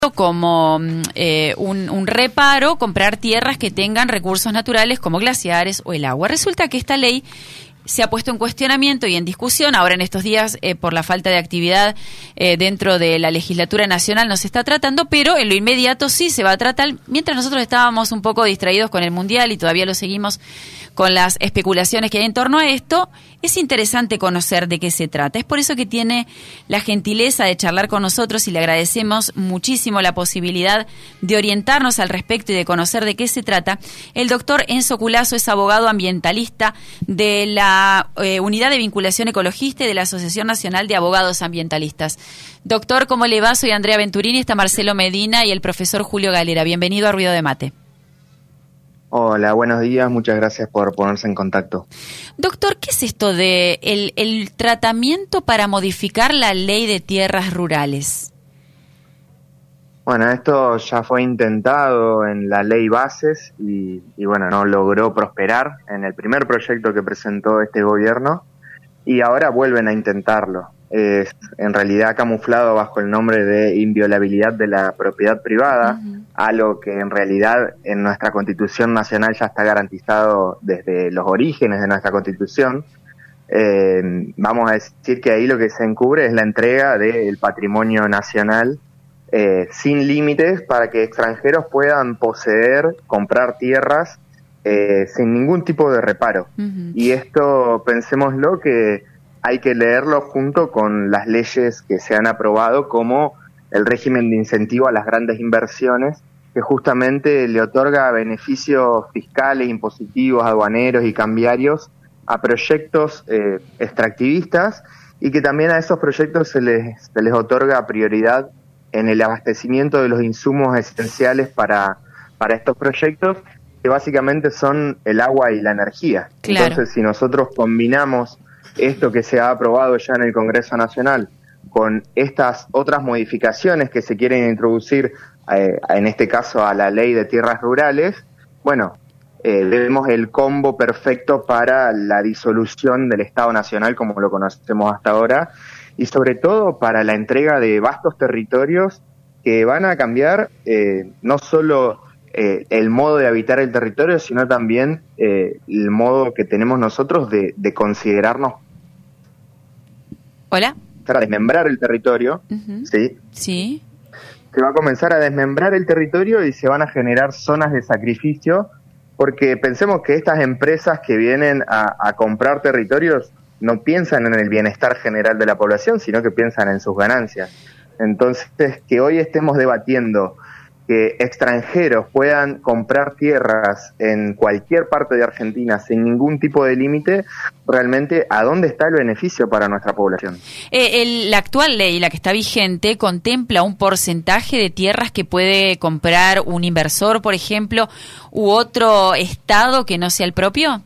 como un reparo comprar tierras que tengan recursos naturales como glaciares o el agua. Resulta que esta ley se ha puesto en cuestionamiento y en discusión. Ahora en estos días, por la falta de actividad dentro de la legislatura nacional, no se está tratando, pero en lo inmediato sí se va a tratar. Mientras nosotros estábamos un poco distraídos con el Mundial y todavía lo seguimos con las especulaciones que hay en torno a esto, es interesante conocer de qué se trata. Es por eso que tiene la gentileza de charlar con nosotros y le agradecemos muchísimo la posibilidad de orientarnos al respecto y de conocer de qué se trata. El doctor Enzo Culazo es abogado ambientalista de la Unidad de Vinculación Ecologista y de la Asociación Nacional de Abogados Ambientalistas. Doctor, ¿cómo le va? Soy Andrea Venturini, está Marcelo Medina y el profesor Julio Galera. Bienvenido a Ruido de Mate. Hola, buenos días, muchas gracias por ponerse en contacto. Doctor, ¿qué es esto de el tratamiento para modificar la ley de tierras rurales? Bueno, esto ya fue intentado en la ley Bases y bueno, no logró prosperar en el primer proyecto que presentó este gobierno y ahora vuelven a intentarlo. Es en realidad camuflado bajo el nombre de inviolabilidad de la propiedad privada, algo que en realidad en nuestra Constitución Nacional ya está garantizado desde los orígenes de nuestra Constitución. Vamos a decir que ahí lo que se encubre es la entrega del patrimonio nacional sin límites para que extranjeros puedan poseer, comprar tierras sin ningún tipo de reparo. Y esto, pensémoslo, que hay que leerlo junto con las leyes que se han aprobado, como el régimen de incentivo a las grandes inversiones, que justamente le otorga beneficios fiscales, impositivos, aduaneros y cambiarios a proyectos extractivistas, y que también a esos proyectos se les otorga prioridad en el abastecimiento de los insumos esenciales para estos proyectos, que básicamente son el agua y la energía. Claro. Entonces, si nosotros combinamos esto que se ha aprobado ya en el Congreso Nacional con estas otras modificaciones que se quieren introducir, en este caso a la ley de tierras rurales, bueno, vemos el combo perfecto para la disolución del Estado Nacional como lo conocemos hasta ahora, y sobre todo para la entrega de vastos territorios que van a cambiar no solo el modo de habitar el territorio, sino también el modo que tenemos nosotros de considerarnos. Hola. Para desmembrar el territorio, ¿sí? Sí. Se va a comenzar a desmembrar el territorio y se van a generar zonas de sacrificio, porque pensemos que estas empresas que vienen a comprar territorios no piensan en el bienestar general de la población, sino que piensan en sus ganancias. Entonces, que hoy estemos debatiendo que extranjeros puedan comprar tierras en cualquier parte de Argentina sin ningún tipo de límite, realmente, ¿a dónde está el beneficio para nuestra población? La actual ley, la que está vigente, contempla un porcentaje de tierras que puede comprar un inversor, por ejemplo, u otro estado que no sea el propio.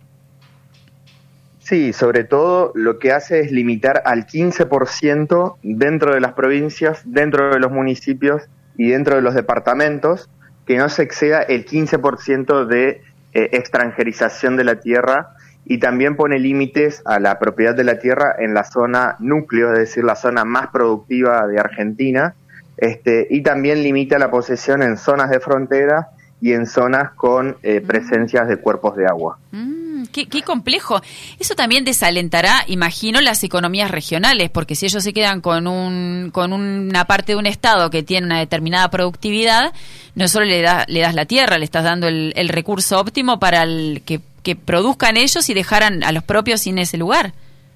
Sí, sobre todo lo que hace es limitar al 15% dentro de las provincias, dentro de los municipios y dentro de los departamentos, que no se exceda el 15% de extranjerización de la tierra, y también pone límites a la propiedad de la tierra en la zona núcleo, es decir, la zona más productiva de Argentina, y también limita la posesión en zonas de frontera y en zonas con presencias de cuerpos de agua. Qué complejo. Eso también desalentará, imagino, las economías regionales, porque si ellos se quedan con una parte de un estado que tiene una determinada productividad, no solo le das la tierra, le estás dando el recurso óptimo para que produzcan ellos y dejaran a los propios sin ese lugar.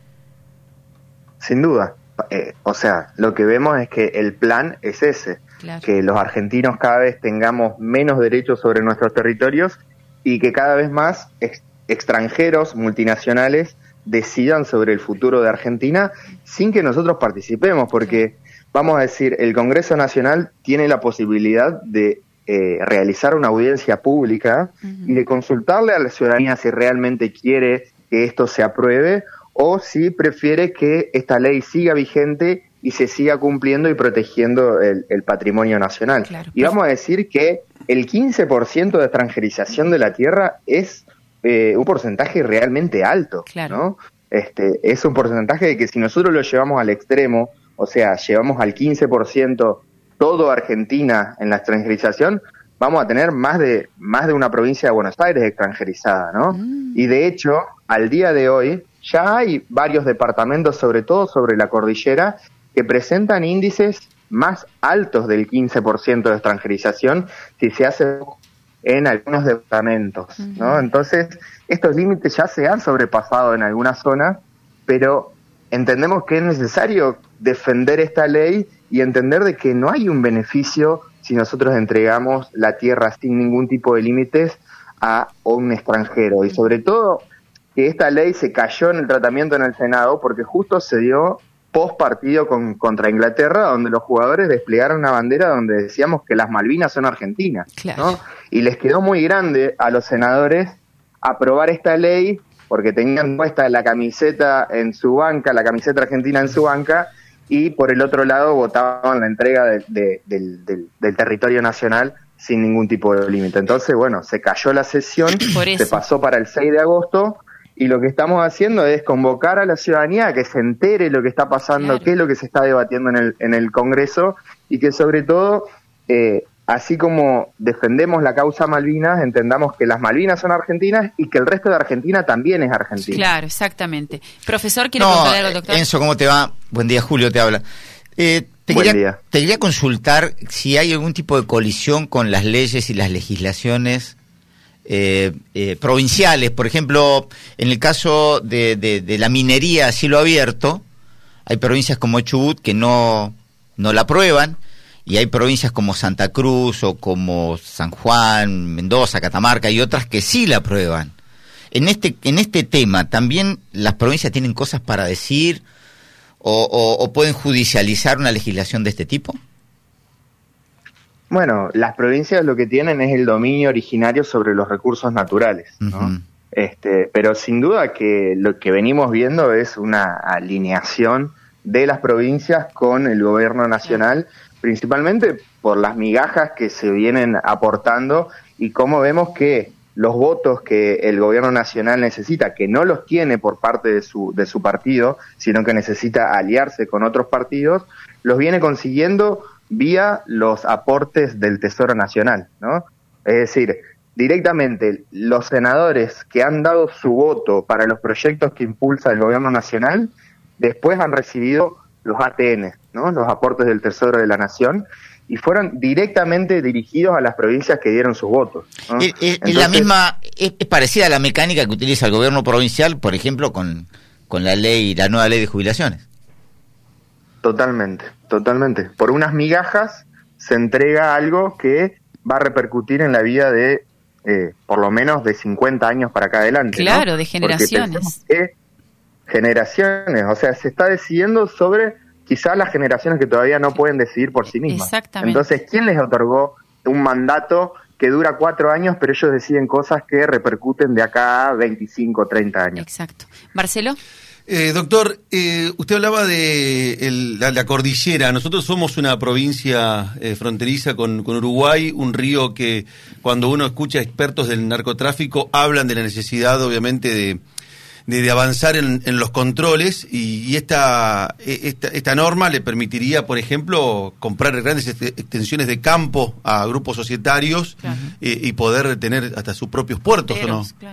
Sin duda. O sea, lo que vemos es que el plan es ese, claro, que los argentinos cada vez tengamos menos derechos sobre nuestros territorios y que cada vez más extranjeros, multinacionales, decidan sobre el futuro de Argentina sin que nosotros participemos, porque, vamos a decir, el Congreso Nacional tiene la posibilidad de realizar una audiencia pública y de consultarle a la ciudadanía si realmente quiere que esto se apruebe o si prefiere que esta ley siga vigente y se siga cumpliendo y protegiendo el patrimonio nacional. Claro. Y vamos a decir que el 15% de extranjerización de la tierra es un porcentaje realmente alto, claro, ¿no? Es un porcentaje de que si nosotros lo llevamos al extremo, o sea, llevamos al 15% todo Argentina en la extranjerización, vamos a tener más de una provincia de Buenos Aires extranjerizada, ¿no? Y de hecho, al día de hoy, ya hay varios departamentos, sobre todo sobre la cordillera, que presentan índices más altos del 15% de extranjerización si se hace en algunos departamentos, ¿no? Entonces, estos límites ya se han sobrepasado en algunas zonas, pero entendemos que es necesario defender esta ley y entender de que no hay un beneficio si nosotros entregamos la tierra sin ningún tipo de límites a un extranjero. Y sobre todo que esta ley se cayó en el tratamiento en el Senado porque justo se dio post partido contra Inglaterra, donde los jugadores desplegaron una bandera donde decíamos que las Malvinas son argentinas, claro, ¿no? Y les quedó muy grande a los senadores aprobar esta ley porque tenían puesta la camiseta en su banca, la camiseta argentina en su banca, y por el otro lado votaban la entrega del territorio nacional sin ningún tipo de límite. Entonces, bueno, se cayó la sesión, se pasó para el 6 de agosto, y lo que estamos haciendo es convocar a la ciudadanía a que se entere lo que está pasando, claro, qué es lo que se está debatiendo en el Congreso, y que sobre todo, así como defendemos la causa Malvinas, entendamos que las Malvinas son argentinas y que el resto de Argentina también es argentina. Claro, exactamente. Profesor, ¿quiere preguntarle algo al doctor? Enzo, ¿cómo te va? Buen día, Julio te habla. Te quería consultar si hay algún tipo de colisión con las leyes y las legislaciones provinciales. Por ejemplo, en el caso de la minería a cielo abierto, hay provincias como Chubut que no la aprueban, y hay provincias como Santa Cruz o como San Juan, Mendoza, Catamarca y otras que sí la aprueban. En este tema, ¿también las provincias tienen cosas para decir o pueden judicializar una legislación de este tipo? Bueno, las provincias lo que tienen es el dominio originario sobre los recursos naturales, ¿no? Pero sin duda que lo que venimos viendo es una alineación de las provincias con el gobierno nacional, principalmente por las migajas que se vienen aportando y cómo vemos que los votos que el gobierno nacional necesita, que no los tiene por parte de su partido, sino que necesita aliarse con otros partidos, los viene consiguiendo vía los aportes del Tesoro Nacional, ¿no? Es decir, directamente los senadores que han dado su voto para los proyectos que impulsa el gobierno nacional, después han recibido los ATN, ¿no? Los aportes del Tesoro de la Nación, y fueron directamente dirigidos a las provincias que dieron sus votos, ¿no? Es parecida a la mecánica que utiliza el gobierno provincial, por ejemplo, con la nueva ley de jubilaciones. Totalmente. Por unas migajas se entrega algo que va a repercutir en la vida de por lo menos de 50 años para acá adelante. Claro, ¿no? De generaciones. Generaciones, o sea, se está decidiendo sobre quizás las generaciones que todavía no pueden decidir por sí mismas. Exactamente. Entonces, ¿quién les otorgó un mandato que dura 4 años, pero ellos deciden cosas que repercuten de acá a 25, 30 años? Exacto. Marcelo. Doctor, usted hablaba de la cordillera. Nosotros somos una provincia fronteriza con Uruguay, un río que cuando uno escucha expertos del narcotráfico hablan de la necesidad, obviamente, de avanzar en los controles, y esta norma le permitiría, por ejemplo, comprar grandes extensiones de campo a grupos societarios, claro, y poder tener hasta sus propios puertos, ¿o no? Claro.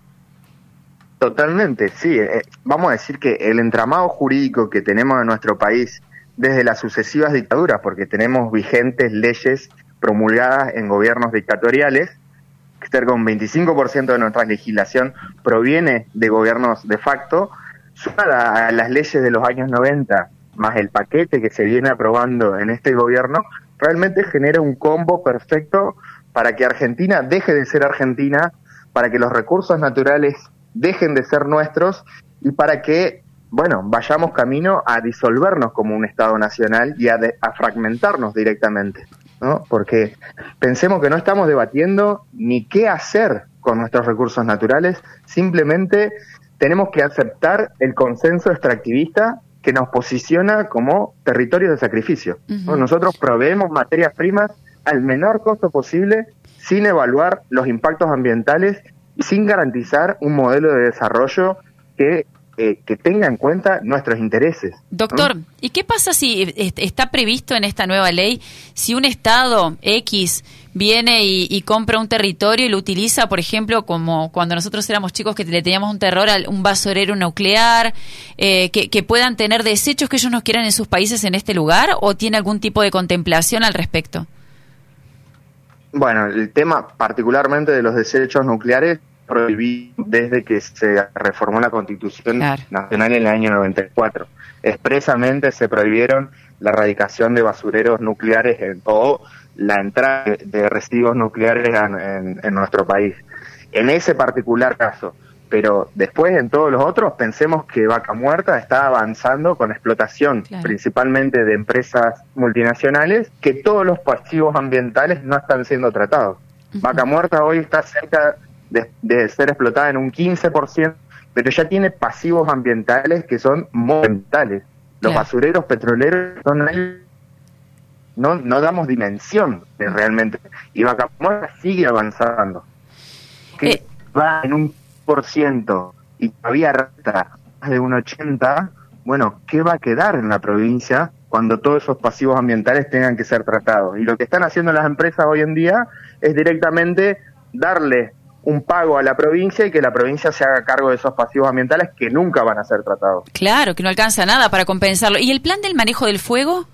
Totalmente, sí. Vamos a decir que el entramado jurídico que tenemos en nuestro país desde las sucesivas dictaduras, porque tenemos vigentes leyes promulgadas en gobiernos dictatoriales, cerca de un 25% de nuestra legislación proviene de gobiernos de facto, sumada a las leyes de los años 90, más el paquete que se viene aprobando en este gobierno, realmente genera un combo perfecto para que Argentina deje de ser Argentina, para que los recursos naturales dejen de ser nuestros y para que, bueno, vayamos camino a disolvernos como un Estado nacional y a fragmentarnos directamente, ¿no? Porque pensemos que no estamos debatiendo ni qué hacer con nuestros recursos naturales, simplemente tenemos que aceptar el consenso extractivista que nos posiciona como territorios de sacrificio, ¿no? Nosotros proveemos materias primas al menor costo posible, sin evaluar los impactos ambientales y sin garantizar un modelo de desarrollo que que tenga en cuenta nuestros intereses. Doctor, ¿y qué pasa si está previsto en esta nueva ley si un Estado X viene y compra un territorio y lo utiliza, por ejemplo, como cuando nosotros éramos chicos que le teníamos un terror a un basurero nuclear, que puedan tener desechos que ellos no quieran en sus países en este lugar, o tiene algún tipo de contemplación al respecto? Bueno, el tema particularmente de los desechos nucleares prohibido desde que se reformó la Constitución Nacional en el año 94. Expresamente se prohibieron la erradicación de basureros nucleares o la entrada de residuos nucleares en nuestro país. En ese particular caso, pero después en todos los otros, pensemos que Vaca Muerta está avanzando con explotación, principalmente de empresas multinacionales, que todos los pasivos ambientales no están siendo tratados. Vaca Muerta hoy está cerca de ser explotada en un 15%, pero ya tiene pasivos ambientales que son monumentales. Los basureros petroleros son ahí, no damos dimensión de realmente. Y Vaca Muerta sigue avanzando. Que va en un % y todavía resta más de un 80%, bueno, ¿qué va a quedar en la provincia cuando todos esos pasivos ambientales tengan que ser tratados? Y lo que están haciendo las empresas hoy en día es directamente darle un pago a la provincia y que la provincia se haga cargo de esos pasivos ambientales que nunca van a ser tratados. Claro, que no alcanza nada para compensarlo. ¿Y el plan del manejo del fuego?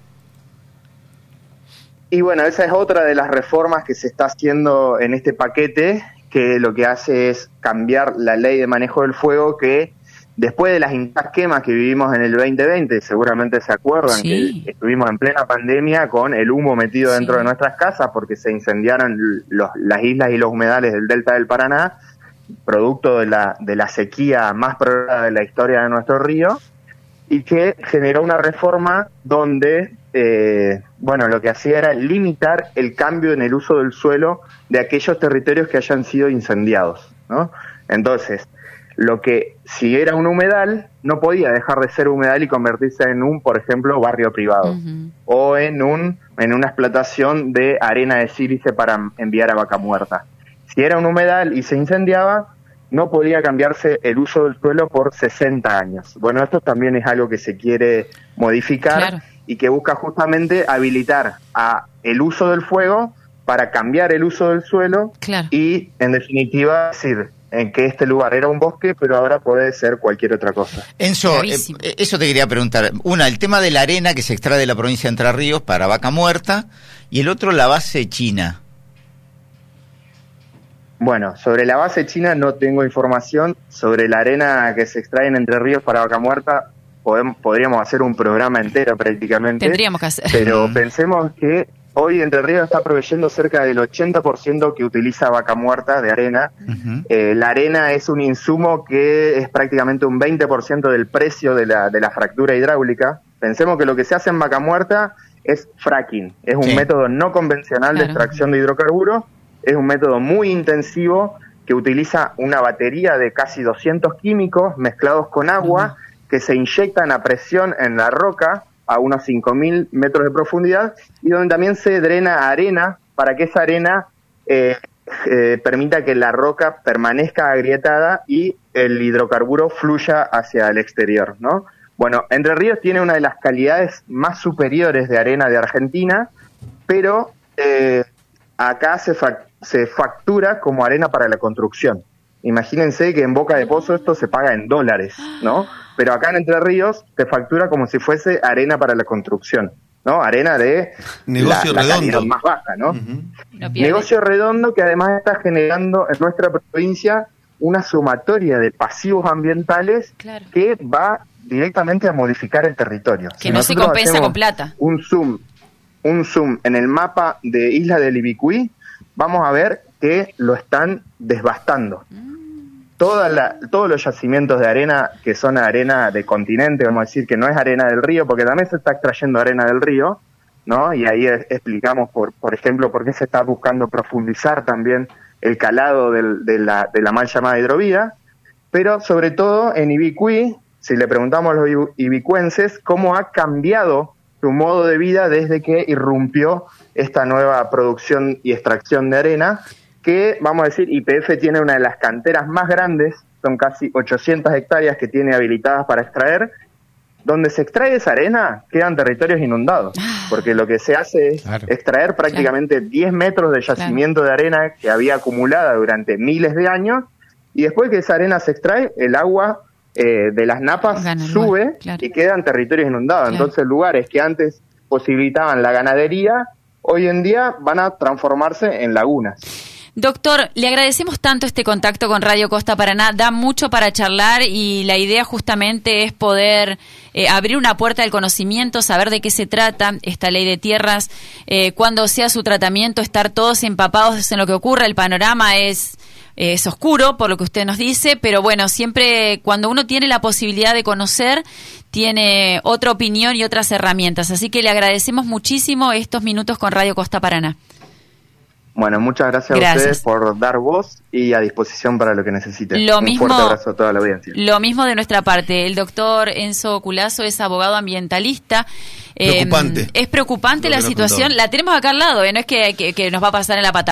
Y bueno, esa es otra de las reformas que se está haciendo en este paquete, que lo que hace es cambiar la ley de manejo del fuego, que después de las intensas quemas que vivimos en el 2020, seguramente se acuerdan que estuvimos en plena pandemia con el humo metido dentro de nuestras casas porque se incendiaron las islas y los humedales del delta del Paraná, producto de la sequía más prolongada de la historia de nuestro río, y que generó una reforma donde lo que hacía era limitar el cambio en el uso del suelo de aquellos territorios que hayan sido incendiados, ¿no? Entonces, lo que si era un humedal no podía dejar de ser humedal y convertirse en un, por ejemplo, barrio privado, o en una explotación de arena de sílice para enviar a Vaca Muerta. Si era un humedal y se incendiaba, no podía cambiarse el uso del suelo por 60 años. Bueno, esto también es algo que se quiere modificar y que busca justamente habilitar el uso del fuego para cambiar el uso del suelo y, en definitiva, decir en que este lugar era un bosque, pero ahora puede ser cualquier otra cosa. Enzo, eso te quería preguntar. Una, el tema de la arena que se extrae de la provincia de Entre Ríos para Vaca Muerta, y el otro, la base china. Bueno, sobre la base china no tengo información. Sobre la arena que se extrae en Entre Ríos para Vaca Muerta, podríamos hacer un programa entero prácticamente. Tendríamos que hacer. Pero pensemos que hoy Entre Ríos está proveyendo cerca del 80% que utiliza Vaca Muerta de arena. La arena es un insumo que es prácticamente un 20% del precio de la fractura hidráulica. Pensemos que lo que se hace en Vaca Muerta es fracking. Es un método no convencional de extracción de hidrocarburos. Es un método muy intensivo que utiliza una batería de casi 200 químicos mezclados con agua que se inyectan a presión en la roca a unos 5.000 metros de profundidad, y donde también se drena arena para que esa arena permita que la roca permanezca agrietada y el hidrocarburo fluya hacia el exterior, ¿no? Bueno, Entre Ríos tiene una de las calidades más superiores de arena de Argentina, pero acá se factura como arena para la construcción. Imagínense que en Boca de Pozo esto se paga en dólares, ¿no? Pero acá en Entre Ríos se factura como si fuese arena para la construcción, ¿no? Arena de negocio la redondo, calidad más baja, ¿no? Negocio redondo que además está generando en nuestra provincia una sumatoria de pasivos ambientales que va directamente a modificar el territorio. Que no se compensa con plata. Un zoom en el mapa de Isla del Ibicuí, vamos a ver que lo están desbastando. Todos los yacimientos de arena que son arena de continente, vamos a decir que no es arena del río, porque también se está extrayendo arena del río, ¿no? Y ahí explicamos, por ejemplo, por qué se está buscando profundizar también el calado de la mal llamada hidrovía, pero sobre todo en Ibicuí, si le preguntamos a los ibicuenses cómo ha cambiado su modo de vida desde que irrumpió esta nueva producción y extracción de arena, que, vamos a decir, YPF tiene una de las canteras más grandes son casi 800 hectáreas que tiene habilitadas para extraer. Donde se extrae esa arena quedan territorios inundados, porque lo que se hace es extraer prácticamente 10 metros de yacimiento de arena que había acumulada durante miles de años, y después que esa arena se extrae, el agua de las napas sube y quedan territorios inundados. Entonces lugares que antes posibilitaban la ganadería, hoy en día van a transformarse en lagunas. Doctor, le agradecemos tanto este contacto con Radio Costa Paraná, da mucho para charlar y la idea justamente es poder abrir una puerta del conocimiento, saber de qué se trata esta ley de tierras, cuando sea su tratamiento, estar todos empapados en lo que ocurre. El panorama es oscuro, por lo que usted nos dice, pero bueno, siempre cuando uno tiene la posibilidad de conocer, tiene otra opinión y otras herramientas. Así que le agradecemos muchísimo estos minutos con Radio Costa Paraná. Bueno, muchas gracias a ustedes por dar voz y a disposición para lo que necesiten. Un fuerte abrazo a toda la audiencia. Lo mismo de nuestra parte. El doctor Enzo Culazo es abogado ambientalista. Preocupante. Es preocupante la situación. La tenemos acá al lado, no es que nos va a pasar en la pata.